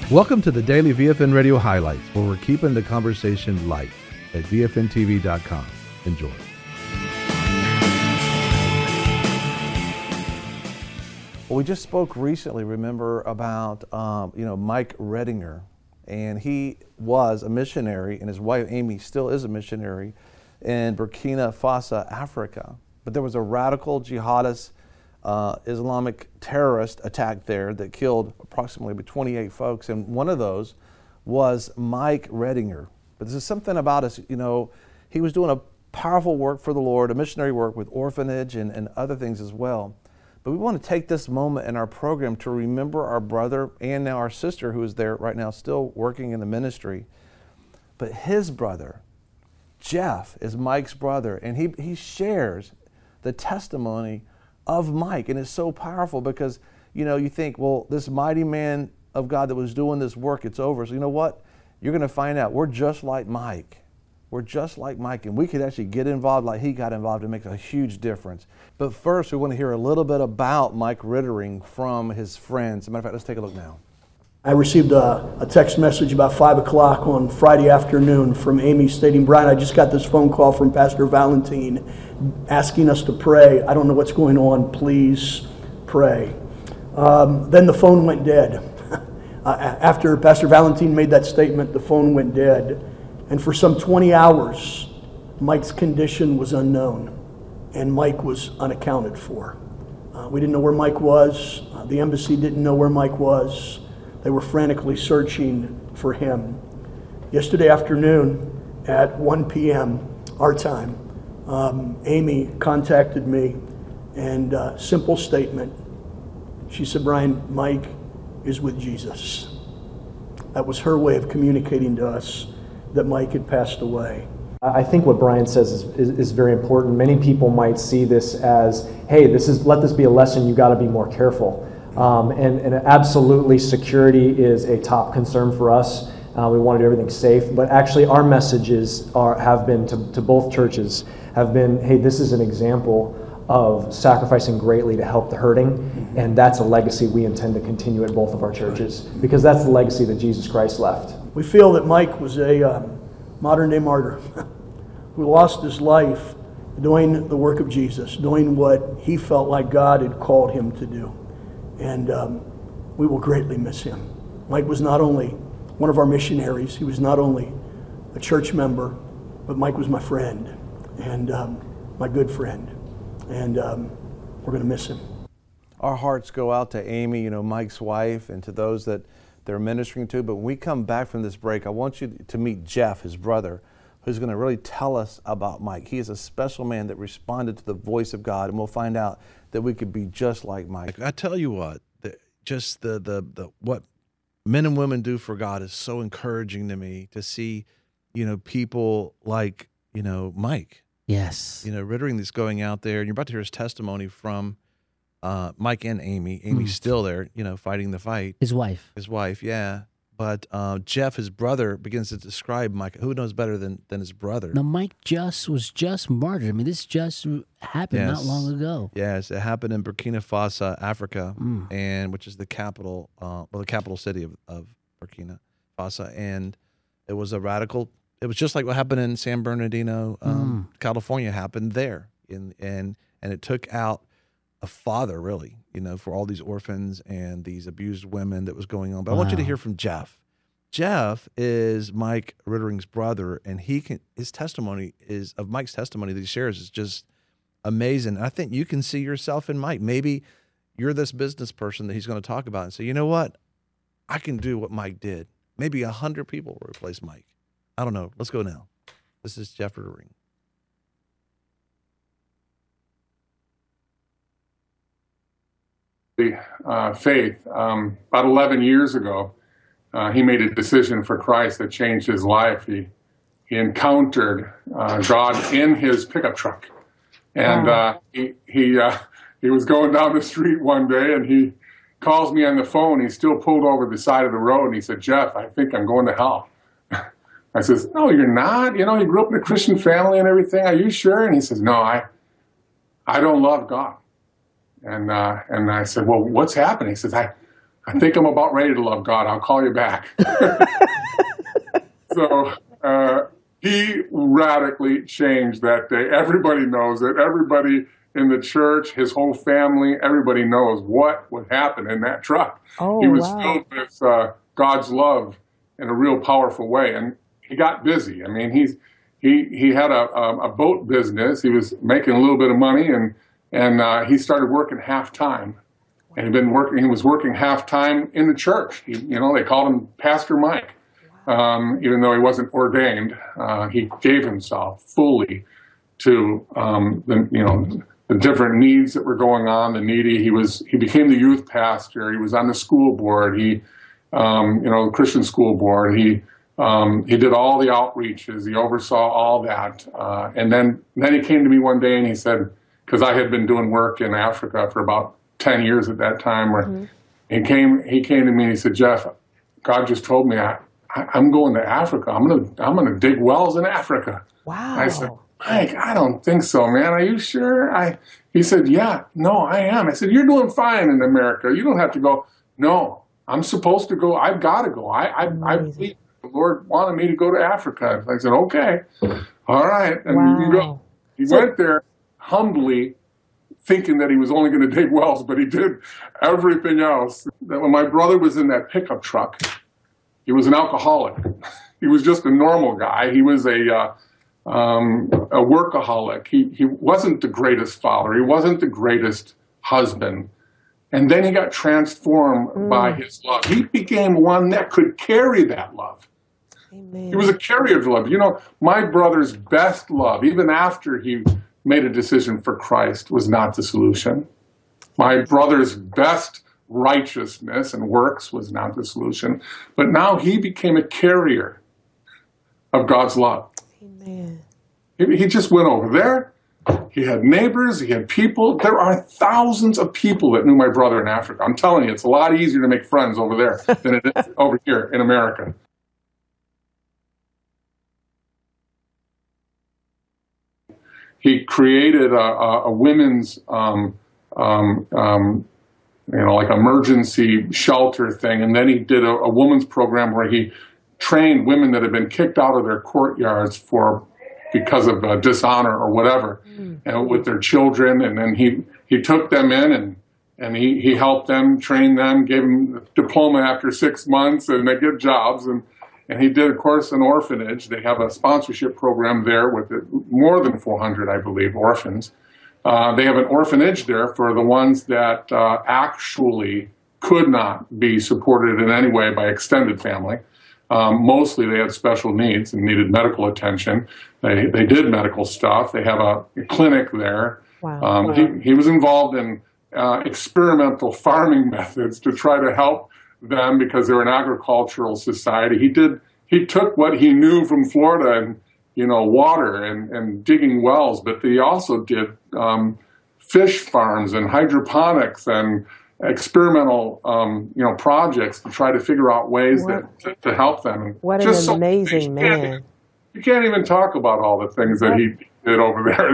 Welcome to the Daily VFN Radio Highlights, where we're keeping the conversation light at VFNTV.com. Enjoy. Well, we just spoke recently, remember, about Mike Redinger, and he was a missionary, and his wife Amy still is a missionary in Burkina Faso, Africa. But there was a radical jihadist Islamic terrorist attack there that killed approximately 28 folks, and one of those was Mike Redinger. But this is something about us, he was doing a powerful work for the Lord, a missionary work with orphanage and other things as well. But we want to take this moment in our program to remember our brother and now our sister who is there right now still working in the ministry. But his brother, Jeff, is Mike's brother, and he shares the testimony of Mike, and it's so powerful because you think, well, this mighty man of God that was doing this work, it's over. So you know what? You're going to find out we're just like Mike. We're just like Mike, and we could actually get involved like he got involved and make a huge difference. But first, we want to hear a little bit about Mike Redinger from his friends. As a matter of fact, let's take a look now. I received a text message about 5 o'clock on Friday afternoon from Amy stating, "Brian, I just got this phone call from Pastor Valentine asking us to pray. I don't know what's going on. Please pray." Then the phone went dead. After Pastor Valentine made that statement, the phone went dead. And for some 20 hours, Mike's condition was unknown, and Mike was unaccounted for. We didn't know where Mike was. The embassy didn't know where Mike was. They were frantically searching for him. Yesterday afternoon at 1 p.m. our time, Amy contacted me, and simple statement. She said, "Brian, Mike is with Jesus." That was her way of communicating to us that Mike had passed away. I think what Brian says is very important. Many people might see this as, hey, let this be a lesson, you got to be more careful. And absolutely, security is a top concern for us. We want to do everything safe, but actually our messages have been to both churches, have been, hey, this is an example of sacrificing greatly to help the hurting, and that's a legacy we intend to continue at both of our churches, because that's the legacy that Jesus Christ left. We feel that Mike was a modern-day martyr who lost his life doing the work of Jesus, doing what he felt like God had called him to do. And we will greatly miss him. Mike was not only one of our missionaries, he was not only a church member, but Mike was my friend and my good friend. And we're going to miss him. Our hearts go out to Amy, Mike's wife, and to those that they're ministering to. But when we come back from this break, I want you to meet Jeff, his brother, who's going to really tell us about Mike. He is a special man that responded to the voice of God, and we'll find out that we could be just like Mike. I tell you what, just the what men and women do for God is so encouraging to me to see, people like, Mike. Yes. Redinger that's going out there, and you're about to hear his testimony from Mike and Amy. Amy's still there, fighting the fight. His wife. His wife, yeah. But Jeff, his brother, begins to describe Mike. Who knows better than his brother? Now, Mike was just martyred. I mean, this just happened not long ago. Yes, it happened in Burkina Faso, Africa, and which is the capital, the capital city of Burkina Faso. And it was a radical. It was just like what happened in San Bernardino, California. Happened there, and it took out a father, really, for all these orphans and these abused women that was going on. But I want you to hear from Jeff. Jeff is Mike Redinger's brother, and his testimony of Mike's testimony that he shares is just amazing. And I think you can see yourself in Mike. Maybe you're this business person that he's going to talk about and say, you know what? I can do what Mike did. Maybe 100 people will replace Mike. I don't know. Let's go now. This is Jeff Redinger. Faith. About 11 years ago, he made a decision for Christ that changed his life. He encountered God in his pickup truck, and he was going down the street one day, and he calls me on the phone. He's still pulled over the side of the road, and he said, "Jeff, I think I'm going to hell." I says, "No, you're not. You grew up in a Christian family and everything. Are you sure?" And he says, "No, I don't love God." And I said, "Well, what's happening?" He says, I think I'm about ready to love God. I'll call you back. So he radically changed that day. Everybody knows it. Everybody in the church, his whole family, everybody knows what would happen in that truck. Oh, he was wow. filled with God's love in a real powerful way. And he got busy. I mean, he had a boat business. He was making a little bit of money, and he started working half-time. And he was working half-time in the church. They called him Pastor Mike. Even though he wasn't ordained, he gave himself fully to the different needs that were going on, the needy. He became the youth pastor. He was on the school board. The Christian school board. He did all the outreaches. He oversaw all that. And then he came to me one day and he said, because I had been doing work in Africa for about 10 years at that time, he came to me and he said, Jeff, God just told me I'm going to Africa. I'm gonna dig wells in Africa. Wow. I said, Mike, I don't think so, man. Are you sure? He said, yeah, no, I am. I said, you're doing fine in America. You don't have to go. No, I'm supposed to go. I've got to go. I believe the Lord wanted me to go to Africa. I said, okay, all right, and you can go. He went there humbly, thinking that he was only going to dig wells, but he did everything else. When my brother was in that pickup truck, he was an alcoholic. He was just a normal guy. He was a workaholic. He wasn't the greatest father. He wasn't the greatest husband. And then he got transformed by his love. He became one that could carry that love. Amen. He was a carrier of love. My brother's best love, even after he made a decision for Christ, was not the solution. My brother's best righteousness and works was not the solution. But now he became a carrier of God's love. Amen. He just went over there. He had neighbors. He had people. There are thousands of people that knew my brother in Africa. I'm telling you, it's a lot easier to make friends over there than it is over here in America. He created a women's, like emergency shelter thing, and then he did a women's program where he trained women that had been kicked out of their courtyards because of dishonor or whatever, and with their children. And then he took them in and he helped them, trained them, gave them a diploma after 6 months, and they get jobs. And he did, of course, an orphanage. They have a sponsorship program there with more than 400, I believe, orphans. They have an orphanage there for the ones that actually could not be supported in any way by extended family. Mostly they had special needs and needed medical attention. They did medical stuff. They have a clinic there. Wow. He was involved in experimental farming methods to try to help them because they're an agricultural society. He took what he knew from Florida and, water and digging wells, but he also did fish farms and hydroponics and experimental, projects to try to figure out ways to help them. What an amazing man. You can't even talk about all the things that he did over there.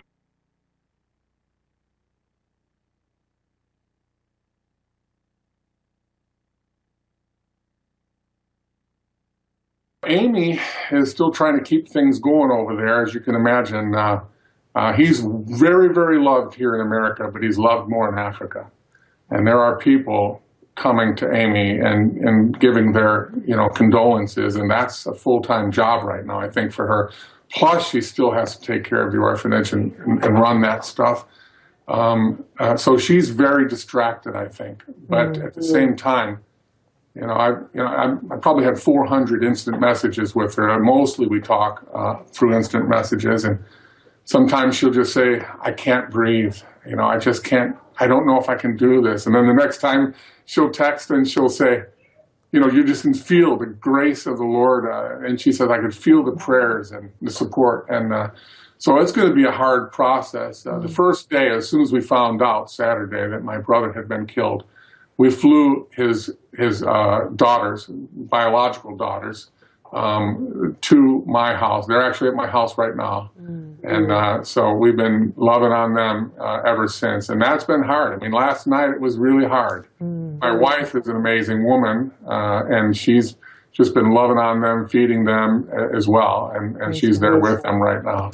Amy is still trying to keep things going over there, as you can imagine. He's very, very loved here in America, but he's loved more in Africa. And there are people coming to Amy and giving their, condolences, and that's a full-time job right now, I think, for her. Plus, she still has to take care of the orphanage and run that stuff. So she's very distracted, I think. But at the same time, I probably had 400 instant messages with her. Mostly we talk through instant messages, and sometimes she'll just say, I can't breathe. I just can't. I don't know if I can do this. And then the next time she'll text and she'll say, you just can feel the grace of the Lord. And she said, I could feel the prayers and the support. And so it's going to be a hard process. The first day, as soon as we found out Saturday that my brother had been killed, we flew his daughters, biological daughters, to my house. They're actually at my house right now. And so we've been loving on them ever since. And that's been hard. I mean, last night it was really hard. My wife is an amazing woman, and she's just been loving on them, feeding them as well. And she's there with them right now.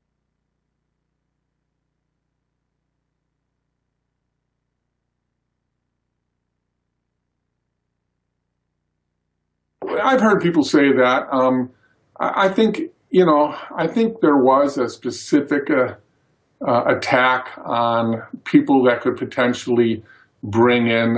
I've heard people say that. I think, I think there was a specific attack on people that could potentially bring in,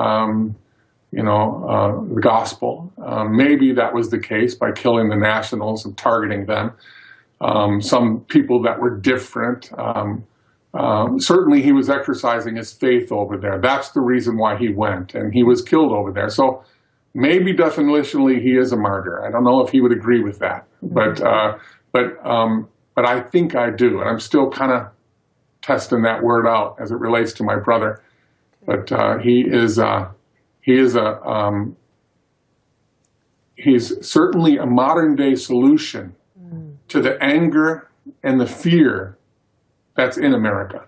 the gospel. Maybe that was the case by killing the Nationals and targeting them. Some people that were different. Certainly he was exercising his faith over there. That's the reason why he went, and he was killed over there. So maybe definitionally he is a martyr. I don't know if he would agree with that, but I think I do, and I'm still kind of testing that word out as it relates to my brother. But he's certainly a modern day solution to the anger and the fear that's in America.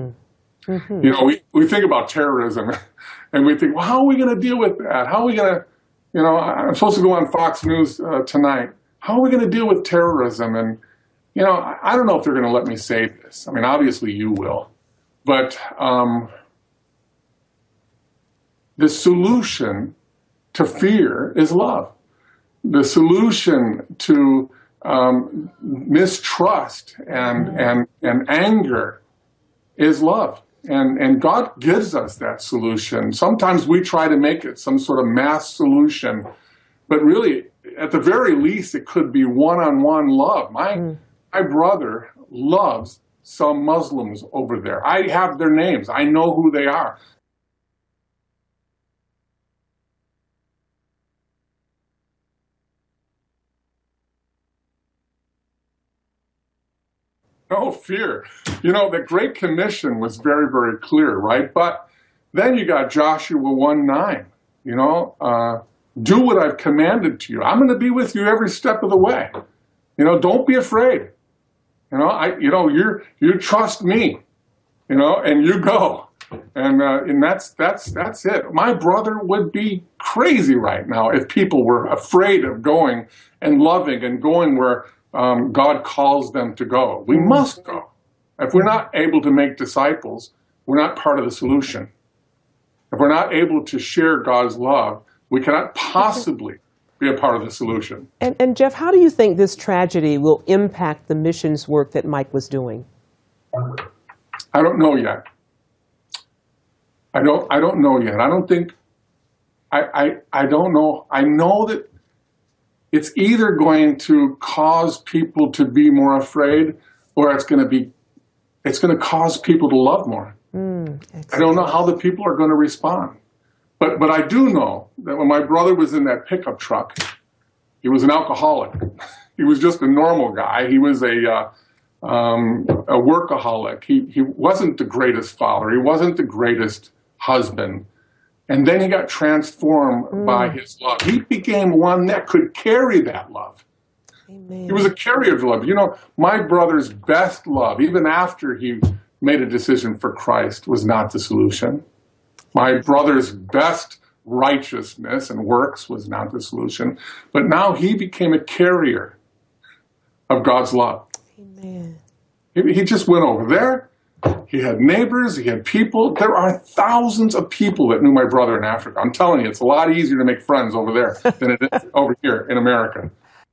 We think about terrorism, and we think, well, how are we going to deal with that? How are we going to I'm supposed to go on Fox News tonight. How are we going to deal with terrorism? And, I don't know if they're going to let me say this. I mean, obviously you will. But the solution to fear is love. The solution to mistrust and anger is love. And God gives us that solution. Sometimes we try to make it some sort of mass solution, but really, at the very least, it could be one-on-one love. My brother loves some Muslims over there. I have their names. I know who they are. No fear. The Great Commission was very, very clear, right? But then you got Joshua 1:9. Do what I've commanded to you. I'm going to be with you every step of the way. Don't be afraid. You trust me. And you go. And that's it. My brother would be crazy right now if people were afraid of going and loving and going where God calls them to go. We must go. If we're not able to make disciples, we're not part of the solution. If we're not able to share God's love, we cannot possibly be a part of the solution. And Jeff, how do you think this tragedy will impact the missions work that Mike was doing? I don't know yet. I don't know yet. I don't think, I don't know. I know that it's either going to cause people to be more afraid, or it's going to cause people to love more. I don't know how the people are going to respond. But I do know that when my brother was in that pickup truck, he was an alcoholic. He was just a normal guy. He was a workaholic. He wasn't the greatest father. He wasn't the greatest husband. And then he got transformed by his love. He became one that could carry that love. Amen. He was a carrier of love. My brother's best love, even after he made a decision for Christ, was not the solution. My brother's best righteousness and works was not the solution. But now he became a carrier of God's love. Amen. He just went over there. He had neighbors, he had people. There are thousands of people that knew my brother in Africa. I'm telling you, it's a lot easier to make friends over there than it is over here in America.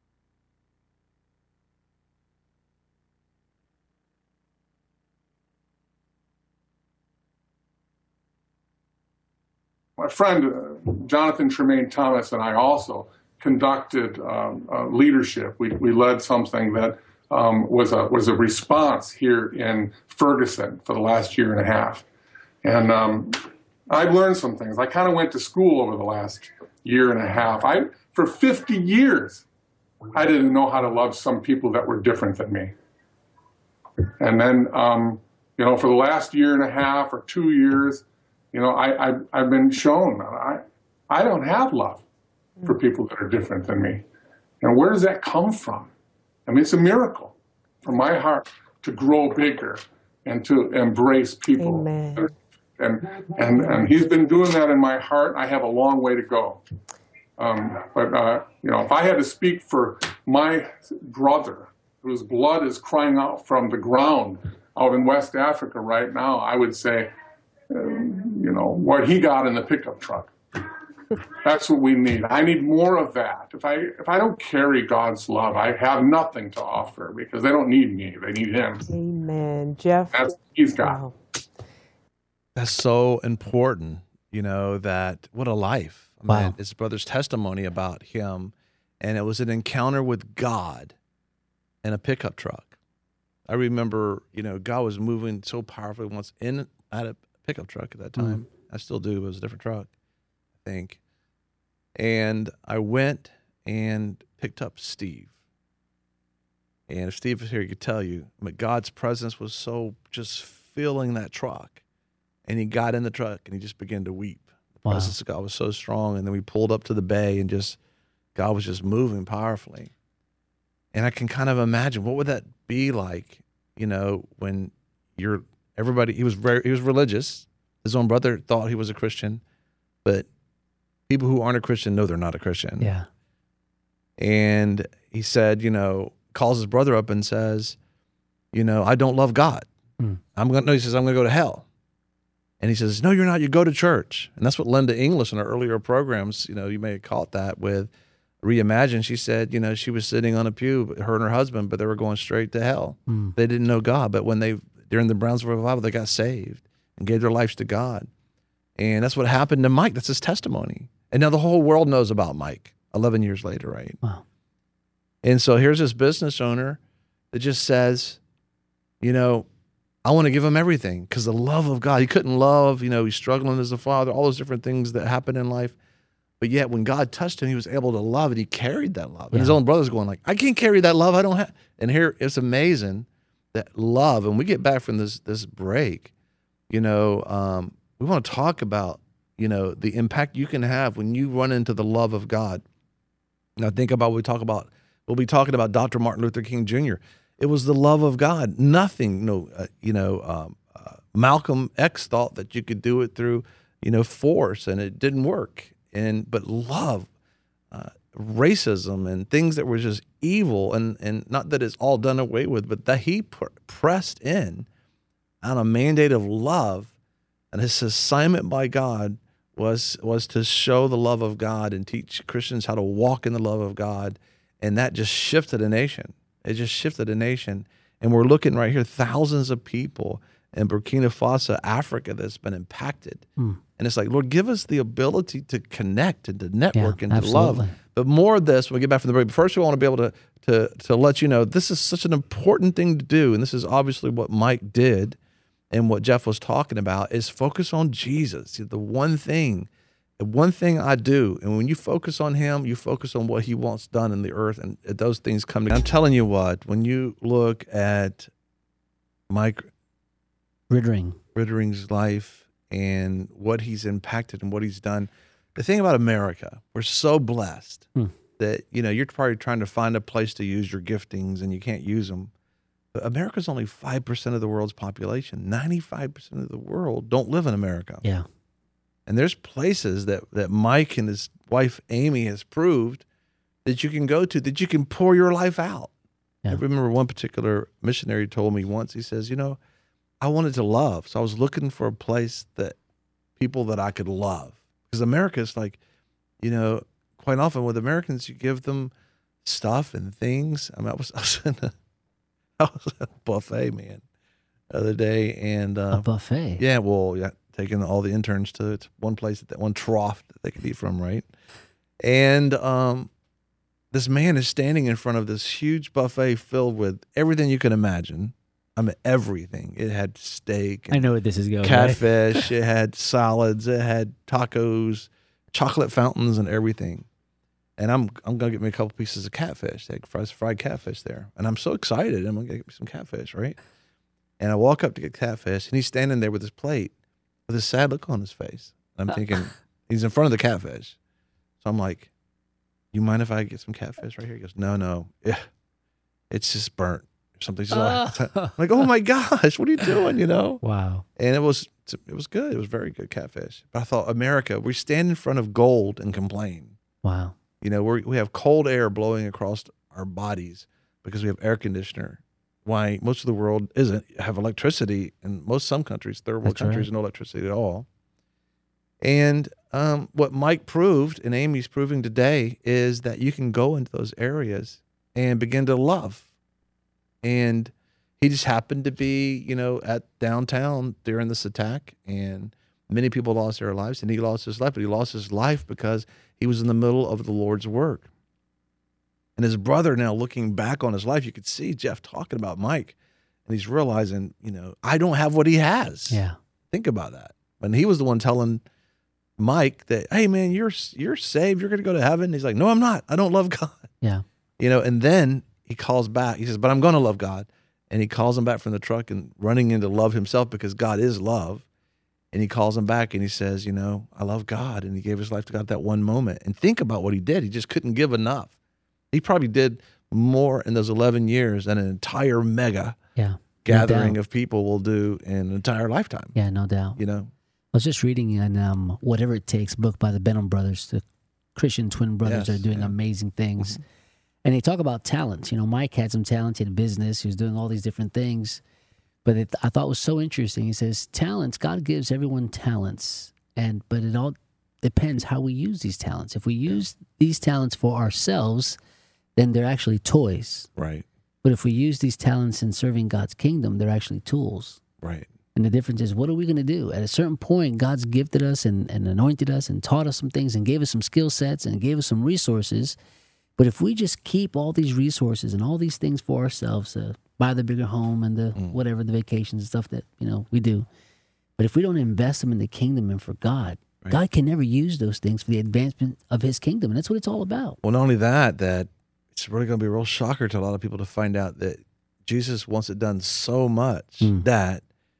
My friend, Jonathan Tremaine Thomas, and I also conducted leadership. We led something that was a response here in Ferguson for the last year and a half. And I've learned some things. I kind of went to school over the last year and a half. For 50 years, I didn't know how to love some people that were different than me. And then, for the last year and a half or 2 years, I've been shown I don't have love for people that are different than me. And where does that come from? I mean, it's a miracle for my heart to grow bigger and to embrace people. Amen. And he's been doing that in my heart. I have a long way to go. But if I had to speak for my brother, whose blood is crying out from the ground out in West Africa right now, I would say, what he got in the pickup truck. That's what we need. I need more of that. If I don't carry God's love, I have nothing to offer, because they don't need me. They need him. Amen. Jeff? That's what he's got. Wow. That's so important, that what a life. I mean, Wow. his brother's testimony about him, and it was an encounter with God in a pickup truck. I remember, God was moving so powerfully once in at a pickup truck at that time. I still do, but it was a different truck, I think. And I went and picked up Steve. And if Steve was here, he could tell you, but God's presence was so just filling that truck. And he got in the truck and he just began to weep. The presence of God was so strong. And then we pulled up to the bay and God was just moving powerfully. And I can kind of imagine, what would that be like, when he was religious. His own brother thought he was a Christian, but people who aren't a Christian know they're not a Christian. Yeah. And he said, calls his brother up and says, I don't love God. He says, I'm going to go to hell. And he says, no, you're not. You go to church. And that's what Linda English in our earlier programs, you may have caught that with Reimagine. She said, she was sitting on a pew, her and her husband, but they were going straight to hell. They didn't know God. But during the Brownsville Revival, they got saved and gave their lives to God. And that's what happened to Mike. That's his testimony. And now the whole world knows about Mike 11 years later, right? Wow. And so here's this business owner that just says, I want to give him everything because the love of God. He couldn't love, he's struggling as a father, all those different things that happen in life. But yet when God touched him, he was able to love, and he carried that love. And his own brother's going like, I can't carry that love. I don't have. And here it's amazing that love, and we get back from this break, we want to talk about, the impact you can have when you run into the love of God. Now think about what we'll be talking about Dr. Martin Luther King Jr. It was the love of God. Nothing, Malcolm X thought that you could do it through, force, and it didn't work. But love, racism, and things that were just evil, and not that it's all done away with, but that he pressed in on a mandate of love, and his assignment by God was to show the love of God and teach Christians how to walk in the love of God, and that just shifted a nation. It just shifted a nation. And we're looking right here, thousands of people in Burkina Faso, Africa, that's been impacted. And it's like, Lord, give us the ability to connect and to network and to love. But more of this when we get back from the break. But first, we want to be able to let you know this is such an important thing to do. And this is obviously what Mike did and what Jeff was talking about, is focus on Jesus. The one thing I do, and when you focus on him, you focus on what he wants done in the earth, and those things come together. I'm telling you what, when you look at Mike Rittering's life and what he's impacted and what he's done, the thing about America, we're so blessed that, you're probably trying to find a place to use your giftings and you can't use them. But America's only 5% of the world's population. 95% of the world don't live in America. Yeah. And there's places that Mike and his wife Amy has proved that you can go to, that you can pour your life out. Yeah. I remember one particular missionary told me once, he says, I wanted to love. So I was looking for a place people that I could love. Because America is like, quite often with Americans, you give them stuff and things. I mean, I was at a buffet, man, the other day. And A buffet? Yeah, well, yeah. Taking all the interns to one place, that one trough that they could eat from, right? And this man is standing in front of this huge buffet filled with everything you can imagine. I mean, everything. It had steak. I know where this is going. Catfish. It had salads. It had tacos, chocolate fountains, and everything. And I'm gonna get me a couple pieces of catfish. They had fried catfish there, and I'm so excited. I'm gonna get me some catfish, right? And I walk up to get catfish, and he's standing there with his plate, with a sad look on his face. I'm thinking, he's in front of the catfish. So I'm like, you mind if I get some catfish right here? He goes, no, it's just burnt. Something's I'm like, oh my gosh, what are you doing? You know? Wow. And it was good. It was very good catfish. But I thought, America, we stand in front of gold and complain. Wow. You know, we have cold air blowing across our bodies because we have air conditioner. Why most of the world doesn't have electricity, and some countries, third world countries, no electricity at all. And what Mike proved, and Amy's proving today, is that you can go into those areas and begin to love. And he just happened to be, you know, at downtown during this attack, and many people lost their lives, and he lost his life. But he lost his life because he was in the middle of the Lord's work. And his brother, now looking back on his life, you could see Jeff talking about Mike, and he's realizing, you know, I don't have what he has. Yeah. Think about that. And he was the one telling Mike that, hey, man, you're saved. You're going to go to heaven. He's like, no, I'm not. I don't love God. Yeah. You know, and then he calls back. He says, but I'm going to love God. And he calls him back from the truck and running into love himself, because God is love. And he calls him back and he says, you know, I love God. And he gave his life to God at that one moment. And think about what he did. He just couldn't give enough. He probably did more in those 11 years than an entire mega gathering of people will do in an entire lifetime. Yeah, no doubt. You know? I was just reading in Whatever It Takes book by the Benham brothers. The Christian twin brothers are doing amazing things. And they talk about talents. You know, Mike had some talent in business. He was doing all these different things. But I thought it was so interesting. He says, talents, God gives everyone talents. But it all depends how we use these talents. If we use these talents for ourselves, then they're actually toys. Right. But if we use these talents in serving God's kingdom, they're actually tools. Right. And the difference is, what are we going to do? At a certain point, God's gifted us and anointed us and taught us some things and gave us some skill sets and gave us some resources. But if we just keep all these resources and all these things for ourselves, buy the bigger home and the whatever, the vacations and stuff that, you know, we do. But if we don't invest them in the kingdom and for God, God can never use those things for the advancement of his kingdom. And that's what it's all about. Well, not only that it's really going to be a real shocker to a lot of people to find out that Jesus wants it done so much that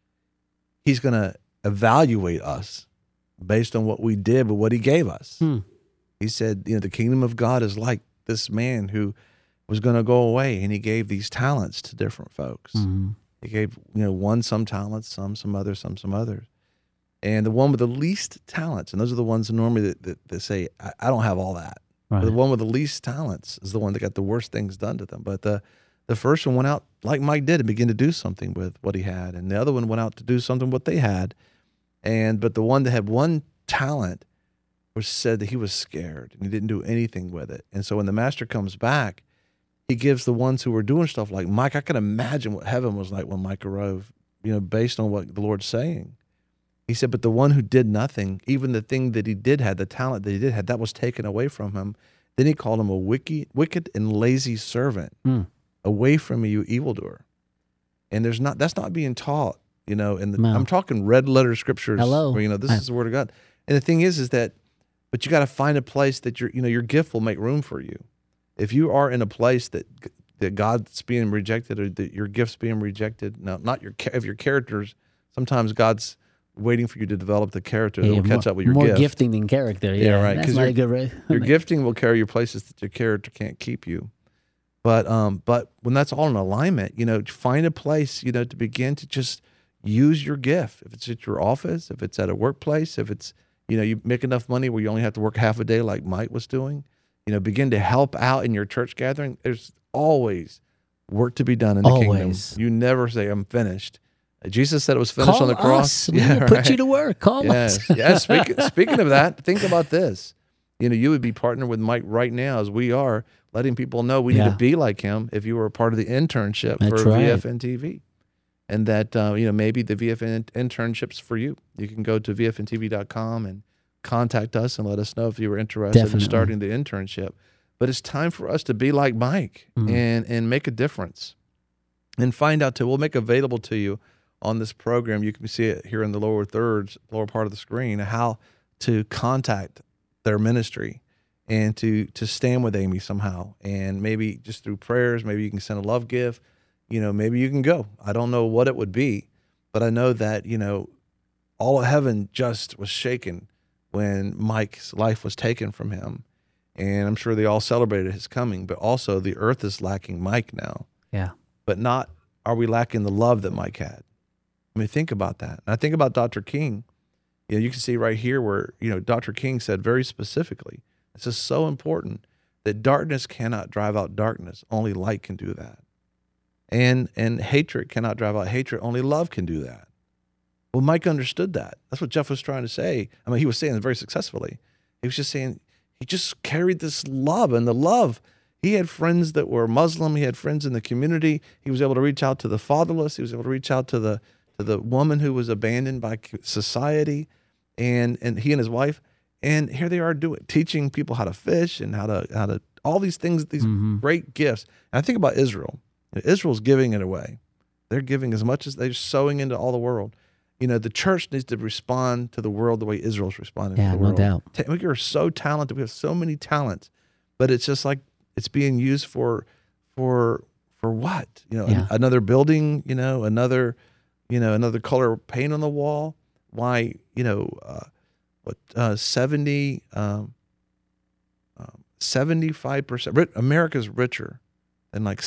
he's going to evaluate us based on what we did, but what he gave us. He said, you know, the kingdom of God is like this man who was going to go away, and he gave these talents to different folks. He gave, you know, one some talents, some others, some others. And the one with the least talents, and those are the ones normally that say, I don't have all that. Right. But the one with the least talents is the one that got the worst things done to them. But the first one went out like Mike did and began to do something with what he had. And the other one went out to do something with what they had. But the one that had one talent was said that he was scared and he didn't do anything with it. And so when the master comes back, he gives the ones who were doing stuff like Mike. I can imagine what heaven was like when Mike arrived, you know, based on what the Lord's saying. He said, but the one who did nothing, even the thing that he did have, the talent that he did have, that was taken away from him. Then he called him a wicked and lazy servant. Away from me, you evildoer. And that's not being taught, you know, I'm talking red letter scriptures. Hello. Where, you know, this is the word of God. And the thing is that, but you got to find a place that your gift will make room for you. If you are in a place that God's being rejected, or that your gift's being rejected, now not if your characters, sometimes God's waiting for you to develop the character that will catch up with your gift. More gifting than character. Yeah, right. That's not a good right. Your gifting will carry you places that your character can't keep you. But when that's all in alignment, you know, find a place, you know, to begin to just use your gift. If it's at your office, if it's at a workplace, if it's, you know, you make enough money where you only have to work half a day like Mike was doing, you know, begin to help out in your church gathering. There's always work to be done in the kingdom. You never say, I'm finished. Jesus said it was finished on the cross. We will put you to work. Call us. Yeah. Speaking of that, think about this. You know, you would be partnered with Mike right now, as we are, letting people know we need to be like him if you were a part of the internship for VFN TV. And that, you know, maybe the VFN internship's for you. You can go to vfntv.com and contact us and let us know if you were interested in starting the internship. But it's time for us to be like Mike and make a difference. And find out, too, we'll make available to you on this program, you can see it here in the lower part of the screen, how to contact their ministry and to stand with Amy somehow. And maybe just through prayers, maybe you can send a love gift, you know, maybe you can go. I don't know what it would be, but I know that, you know, all of heaven just was shaken when Mike's life was taken from him. and I'm sure they all celebrated his coming, but also the earth is lacking Mike now. Yeah. But not are we lacking the love that Mike had? I mean, think about that. And I think about Dr. King. You know, you can see right here where, you know, Dr. King said very specifically, this is so important, that darkness cannot drive out darkness. Only light can do that. And hatred cannot drive out hatred. Only love can do that. Well, Mike understood that. That's what Jeff was trying to say. I mean, he was saying it very successfully. He was just saying, he just carried this love, and the love, he had friends that were Muslim. He had friends in the community. He was able to reach out to the fatherless. He was able to reach out to the woman who was abandoned by society, and he and his wife. And here they are teaching people how to fish and how to all these things, these great gifts. And I think about Israel. Israel's giving it away. They're giving as much as they're sowing into all the world. You know, the church needs to respond to the world the way Israel's responding to the world. Yeah, no doubt. We are so talented. We have so many talents, but it's just like it's being used for what? You know, another building. You know, another color paint on the wall. Why? You know, 75%. America's richer than like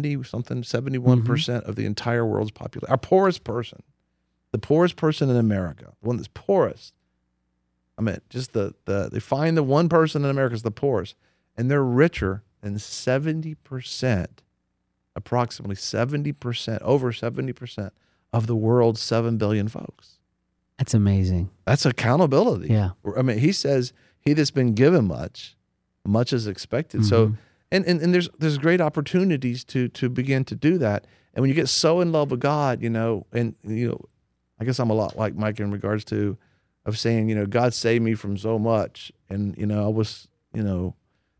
71% of the entire world's population. Our poorest person, the poorest person in America, the one that's poorest. I mean, just they find the one person in America is the poorest, and they're richer than 70%, approximately 70%, over 70% of the world's 7 billion folks. That's amazing. That's accountability. Yeah. I mean, he says, he that's been given much is expected. So, and there's great opportunities to begin to do that. And when you get so in love with God, you know, and, you know, I guess I'm a lot like Mike in regards to, of saying, you know, God saved me from so much. And, you know, I was, you know,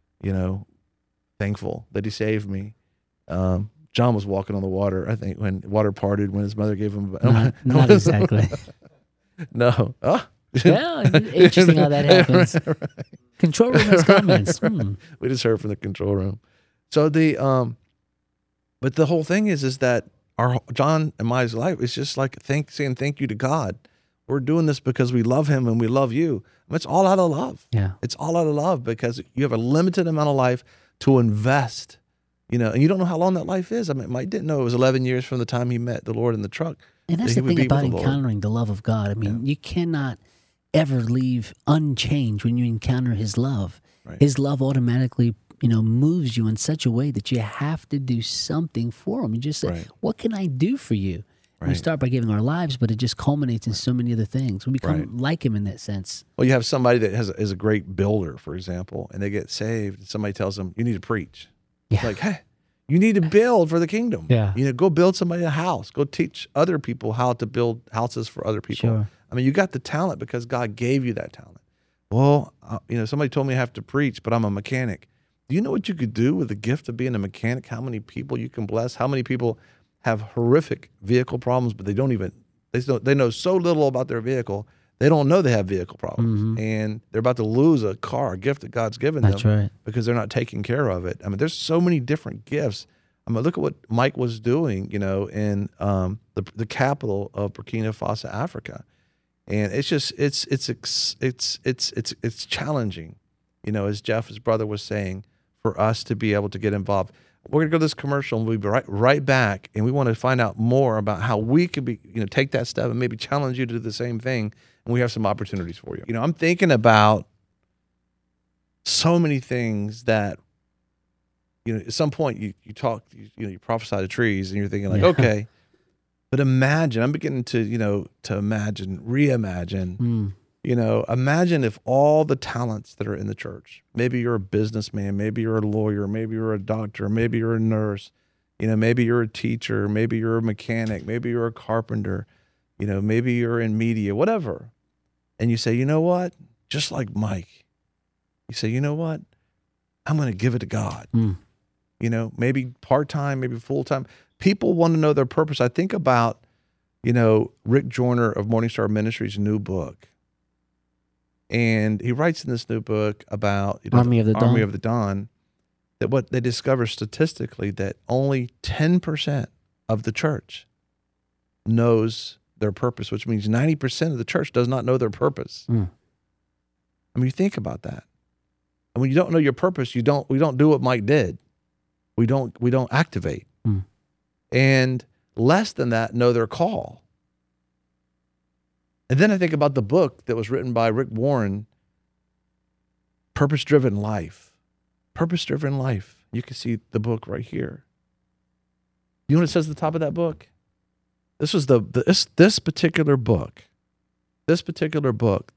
thankful that he saved me. John was walking on the water, I think, when water parted, when his mother gave him. Not exactly. No. Oh. Yeah, interesting how that happens. Right. Control room has comments. We just heard from the control room. So but the whole thing is that our John and my life is just like saying thank you to God. We're doing this because we love him and we love you. I mean, it's all out of love. Yeah, it's all out of love because you have a limited amount of life to invest. You know, and you don't know how long that life is. I mean, Mike didn't know it was 11 years from the time he met the Lord in the truck. And that's the thing about encountering the love of God. I mean, you cannot ever leave unchanged when you encounter his love. Right. His love automatically, you know, moves you in such a way that you have to do something for him. You just say, what can I do for you? Right. We start by giving our lives, but it just culminates in so many other things. We become like him in that sense. Well, you have somebody that is a great builder, for example, and they get saved. And somebody tells them, you need to preach. Yeah. It's like, hey, you need to build for the kingdom. Yeah. You know, go build somebody a house. Go teach other people how to build houses for other people. Sure. I mean, you got the talent because God gave you that talent. Well, you know, somebody told me I have to preach, but I'm a mechanic. Do you know what you could do with the gift of being a mechanic? How many people you can bless? How many people have horrific vehicle problems, but they know so little about their vehicle, they don't know they have vehicle problems. And they're about to lose a gift that God's given them because they're not taking care of it. I mean, there's so many different gifts. I mean, look at what Mike was doing, you know, in the capital of Burkina Faso, Africa. And it's just it's challenging, you know, as Jeff, his brother, was saying, for us to be able to get involved. We're gonna go to this commercial and we'll be right back, and we want to find out more about how we could be, you know, take that step and maybe challenge you to do the same thing. And we have some opportunities for you. You know, I'm thinking about so many things that, you know, at some point you prophesy to trees, and you're thinking like, okay. But imagine, I'm beginning to, you know, reimagine, you know, imagine if all the talents that are in the church, maybe you're a businessman, maybe you're a lawyer, maybe you're a doctor, maybe you're a nurse, you know, maybe you're a teacher, maybe you're a mechanic, maybe you're a carpenter, you know, maybe you're in media, whatever. And you say, you know what? Just like Mike, you say, you know what? I'm going to give it to God. You know, maybe part-time, maybe full-time. People want to know their purpose. I think about, you know, Rick Joyner of Morningstar Ministries' new book. And he writes in this new book about, you know, Army of the Dawn, that what they discover statistically that only 10% of the church knows their purpose, which means 90% of the church does not know their purpose. I mean, you think about that. And when you don't know your purpose, we don't do what Mike did. We don't activate. And less than that, know their call. And then I think about the book that was written by Rick Warren, Purpose-Driven Life. Purpose-Driven Life. You can see the book right here. You know what it says at the top of that book? This was this particular book. This particular book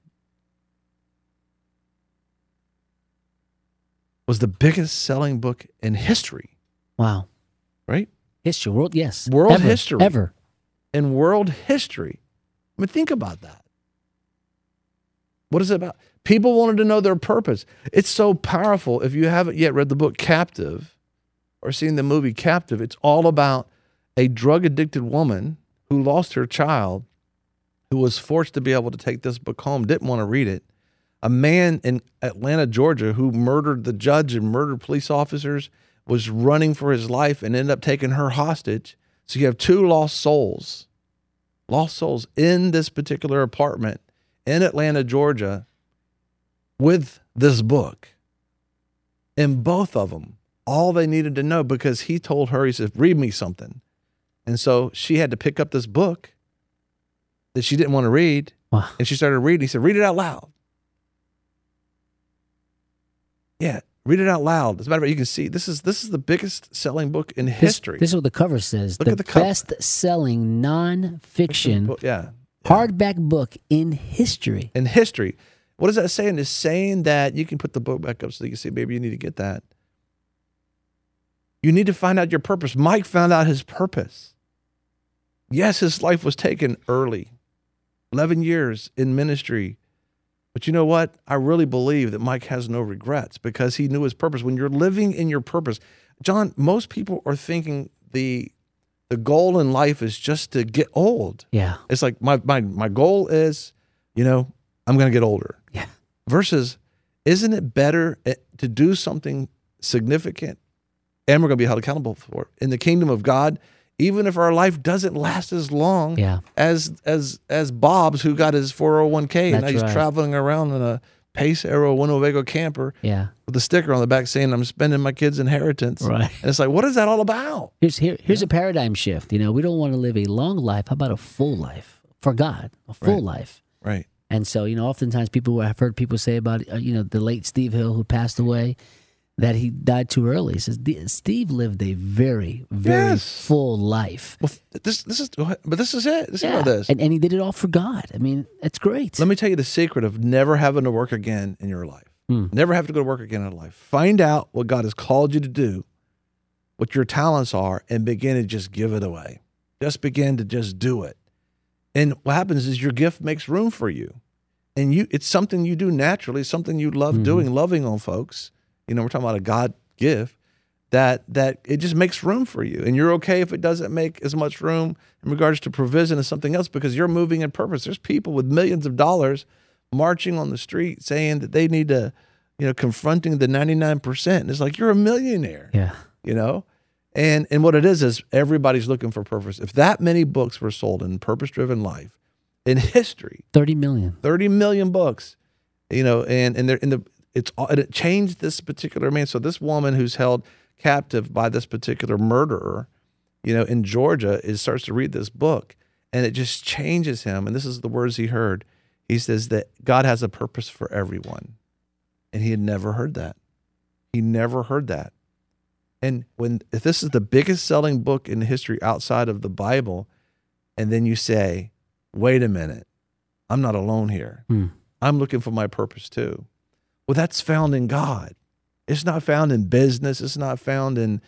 was the biggest selling book in history. Wow. Right? History, world, yes. World Ever, history. Ever. In world history. I mean, think about that. What is it about? People wanted to know their purpose. It's so powerful. If you haven't yet read the book Captive or seen the movie Captive, it's all about a drug-addicted woman who lost her child, who was forced to be able to take this book home, didn't want to read it. A man in Atlanta, Georgia, who murdered the judge and murdered police officers, was running for his life and ended up taking her hostage. So you have two lost souls in this particular apartment in Atlanta, Georgia, with this book. And both of them, all they needed to know, because he told her, he said, read me something. And so she had to pick up this book that she didn't want to read. Wow. And she started reading. He said, read it out loud. Yeah, read it out loud. As a matter of fact, you can see this is the biggest selling book in history. This is what the cover says. Look at the cover. Best-selling non-fiction Yeah. hardback book in history. In history. What is that saying? It's saying that, you can put the book back up so you can see, baby, you need to get that. You need to find out your purpose. Mike found out his purpose. Yes, his life was taken early. 11 years in ministry. But you know what? I really believe that Mike has no regrets because he knew his purpose. When you're living in your purpose, John, most people are thinking the goal in life is just to get old. Yeah. It's like my goal is, I'm going to get older. Yeah. Versus, isn't it better to do something significant and we're going to be held accountable for it in the kingdom of God, even if our life doesn't last as long as Bob's, who got his 401k and now he's traveling around in a Pace Aero Winnebago camper with a sticker on the back saying, I'm spending my kid's inheritance. Right. And it's like, what is that all about? Here's a paradigm shift. We don't want to live a long life. How about a full life for God, a full life? Right. And so, oftentimes I've heard people say about, the late Steve Hill who passed away, that he died too early. He says Steve lived a very, very full life. Well, this is it. This is and he did it all for God. I mean, that's great. Let me tell you the secret of never having to work again in your life. Never have to go to work again in life. Find out what God has called you to do, what your talents are, and begin to just give it away. Just begin to just do it. And what happens is your gift makes room for you. And it's something you do naturally, something you love doing, loving on folks. We're talking about a God gift that it just makes room for you. And you're okay if it doesn't make as much room in regards to provision as something else because you're moving in purpose. There's people with millions of dollars marching on the street saying that they need to, confronting the 99%. And it's like, you're a millionaire. Yeah. And what it is everybody's looking for purpose. If that many books were sold in Purpose-Driven Life in history, 30 million books, it changed this particular man. So this woman who's held captive by this particular murderer, in Georgia, starts to read this book, and it just changes him. And this is the words he heard. He says that God has a purpose for everyone, and he had never heard that. He never heard that. And if this is the biggest selling book in history outside of the Bible, and then you say, "Wait a minute, I'm not alone here. I'm looking for my purpose too." Well, that's found in God. It's not found in business. It's not found in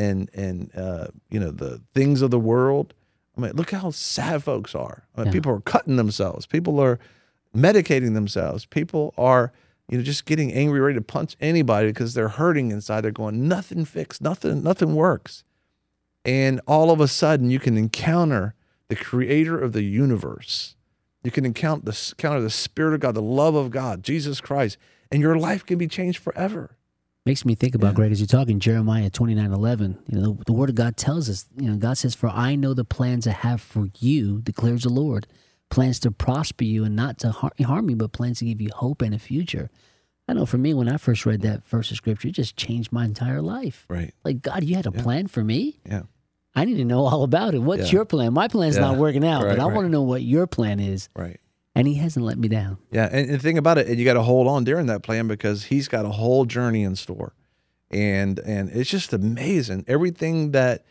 the things of the world. I mean, look how sad folks are. I mean, people are cutting themselves. People are medicating themselves. People are, just getting angry, ready to punch anybody because they're hurting inside. They're going, nothing fixed, nothing works. And all of a sudden, you can encounter the creator of the universe. You can encounter the Spirit of God, the love of God, Jesus Christ. And your life can be changed forever. Makes me think about, Greg, as you're talking, Jeremiah 29:11. The Word of God tells us, God says, "For I know the plans I have for you, declares the Lord, plans to prosper you and not to harm you, but plans to give you hope and a future." I know for me, when I first read that verse of scripture, it just changed my entire life. Right. Like, God, you had a plan for me? Yeah. I need to know all about it. What's your plan? My plan's not working out, but I want to know what your plan is. Right. And he hasn't let me down. Yeah, and the thing about it, you got to hold on during that plan because he's got a whole journey in store. And it's just amazing. Everything that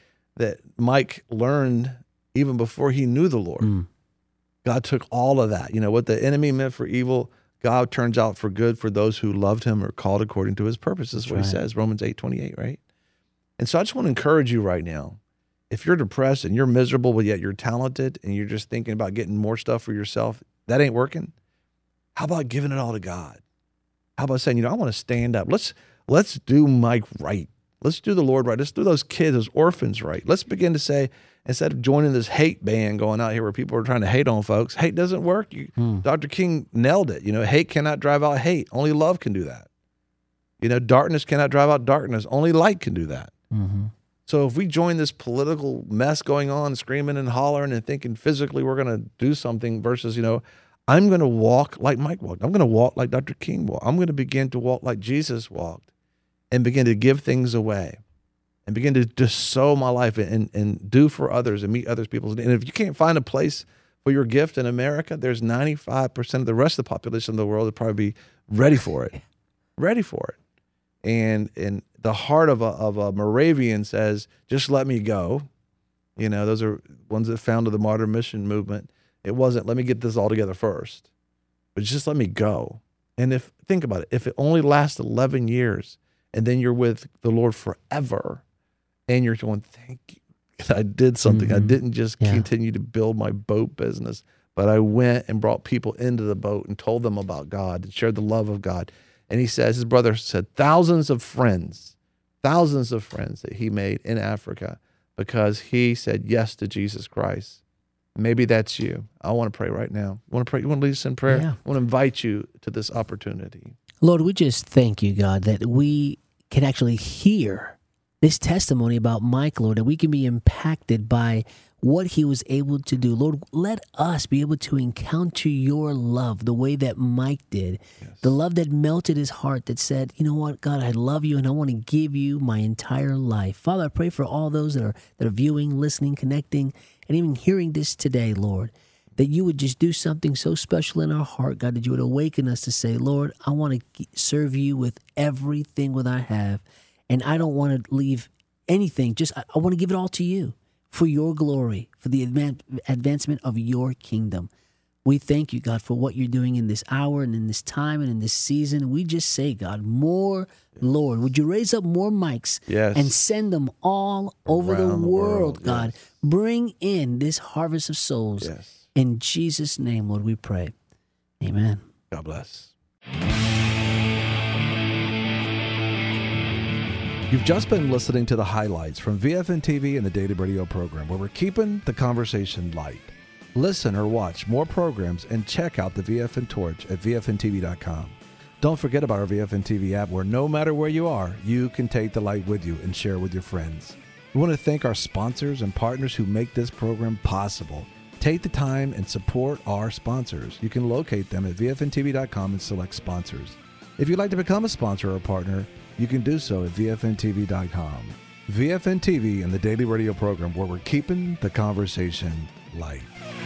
Mike learned even before he knew the Lord, God took all of that. You know, what the enemy meant for evil, God turns out for good for those who loved him or called according to his purpose. That's what he says, Romans 8:28, right? And so I just want to encourage you right now. If you're depressed and you're miserable, but yet you're talented and you're just thinking about getting more stuff for yourself, that ain't working. How about giving it all to God? How about saying, I want to stand up. Let's do Mike right. Let's do the Lord right. Let's do those kids, those orphans right. Let's begin to say, instead of joining this hate band going out here where people are trying to hate on folks, hate doesn't work. Dr. King nailed it. Hate cannot drive out hate. Only love can do that. Darkness cannot drive out darkness. Only light can do that. Mm-hmm. So if we join this political mess going on, screaming and hollering and thinking physically we're going to do something versus, I'm going to walk like Mike walked. I'm going to walk like Dr. King walked. I'm going to begin to walk like Jesus walked and begin to give things away and begin to just sow my life and do for others and meet others people's needs. And if you can't find a place for your gift in America, there's 95% of the rest of the population of the world that probably be ready for it. Ready for it. And the heart of a Moravian says, just let me go. Those are ones that founded the modern mission movement. It wasn't, let me get this all together first, but just let me go. And think about it, if it only lasts 11 years and then you're with the Lord forever and you're going, thank you, I did something. I didn't just continue to build my boat business, but I went and brought people into the boat and told them about God and shared the love of God. And he says, his brother said, thousands of friends that he made in Africa because he said yes to Jesus Christ. Maybe that's you. I want to pray right now. You want to pray? You want to lead us in prayer? Yeah. I want to invite you to this opportunity. Lord, we just thank you, God, that we can actually hear this testimony about Mike, Lord, that we can be impacted by what he was able to do. Lord, let us be able to encounter your love the way that Mike did. Yes. The love that melted his heart that said, you know what, God, I love you and I want to give you my entire life. Father, I pray for all those that are viewing, listening, connecting, and even hearing this today, Lord, that you would just do something so special in our heart, God, that you would awaken us to say, Lord, I want to serve you with everything that I have, and I don't want to leave anything. Just I want to give it all to you. For your glory, for the advancement of your kingdom. We thank you, God, for what you're doing in this hour and in this time and in this season. We just say, God, more, Lord, would you raise up more Mikes and send them all over the world, God. Yes. Bring in this harvest of souls. Yes. In Jesus' name, Lord, we pray. Amen. God bless. You've just been listening to the highlights from VFN TV and the Daily Radio program, where we're keeping the conversation light. Listen or watch more programs and check out the VFN Torch at VFNTV.com. Don't forget about our VFN TV app, where no matter where you are, you can take the light with you and share with your friends. We want to thank our sponsors and partners who make this program possible. Take the time and support our sponsors. You can locate them at VFNTV.com and select sponsors. If you'd like to become a sponsor or partner, you can do so at VFNTV.com. VFN TV and the Daily Radio program, where we're keeping the conversation light.